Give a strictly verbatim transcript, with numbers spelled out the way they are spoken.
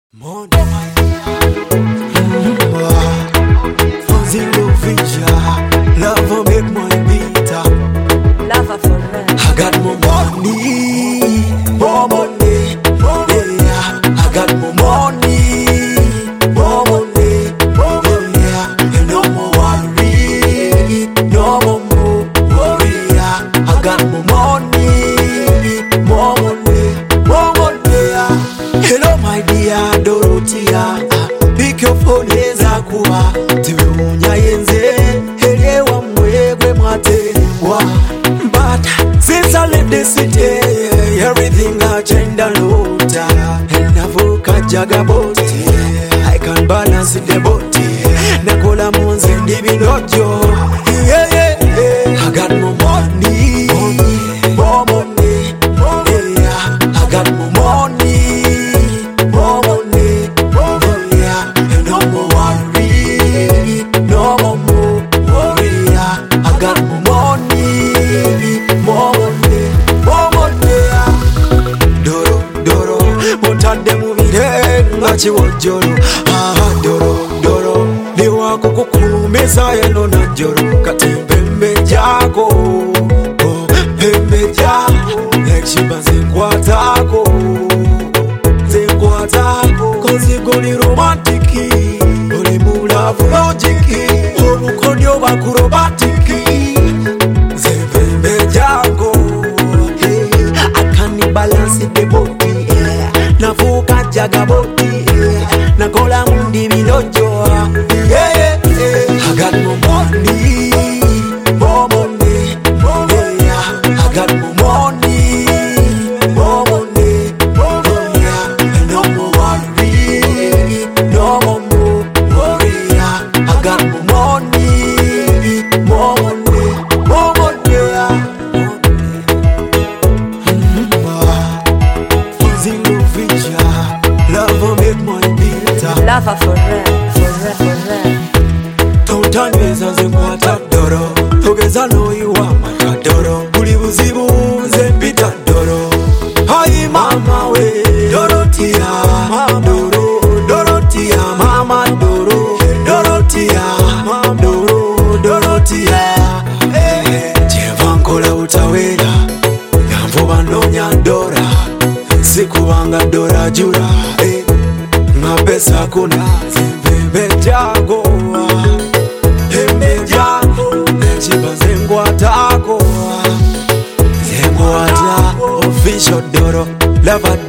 Money, zero vision, love will make money better. Love for real. I got more money, more money, yeah. I got more money, more money, yeah. And no more worry, no more more worry. Yeah. I got more money, more money, more money. Yeah. Hello my dear Dorothea, pick your phone yeza kuwa tiwe unya yenze helewa mwegwe mwate wa. But since I left the city, everything I changed a lot. And I've worked jaga boti, I can balance the body. Nakola monze ndibi nojo. Yeah, yeah, yeah. I got more money, more money, yeah. I got more money, more money, yeah. And no more worry, no more more worry. Yeah. I got more money, more money, more money. Doro, doro, mutande mubire ngachi wojoro. Ah, doro, doro, niwa kukukumeza eno na joro. Kati pembe jako, oh, pembe jako. Nekshiba zinkwatako, zinkwatako. Kozi goli romantiki, goli mulavu logiki. Obukonyo bakurobatiki, zepembe jako. I can't balance the body, yeah. Navuka jaga body, yeah. Nakola mundi bilojo, yeah, yeah, yeah. I got more money, more money, yeah. I got more money, more money, yeah. And no more worry, no more more worry. Yeah. I got more money, more money, more money, yeah. Zero vision, love will make money better. Love for real, for real, for real. Don't meza zinkwata doro, togeza no you are my doro. Buli buzibu zempita doro. Hai mama we, Dorothea, mama doro, Dorothea, mama doro, Dorothea, mama doro, Dorothea. Eh, jevankola utawera, yamvuba nonya dora. Sikubanga dora jura, eh. Mapesa kuna zembebe jako, hembe jako. Nechiba zengwatako, zengwata. Official doro, lava